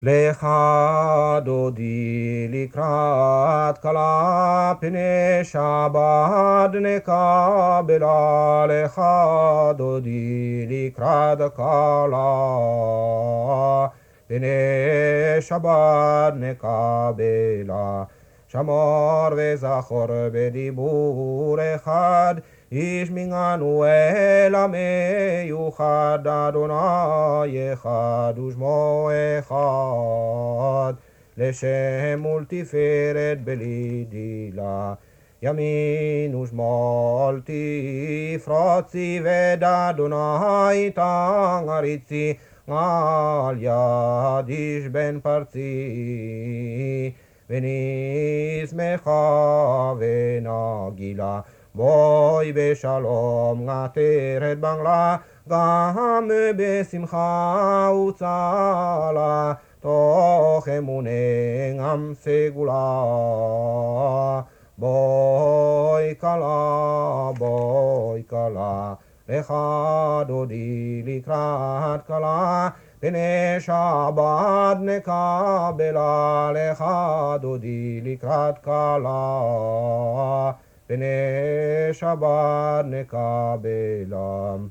לך דודי לקראת כלה, פני שבת נקבלה. לך דודי לקראת כלה, פני שבת נקבלה. שמור וזכור בדיבור אחד, איש מגנו אל המיוחד. אדוני אחד ושמו אחד, לשם ולתפארת בלי דילה. ימין ושמאל תפרוצי, ואת אדוני תעריצי. על יד איש בן פרצי, ונשמחה ונגילה. בואי בשלום עטרת בנגלה, גם בשמחה וצהלה. תוך אמוני עם סגולה. בואי כלה, בואי כלה. לך דודי לקראת כלה, פני שבת נקבלה. לך דודי לקראת כלה, פני שבת נקבלה.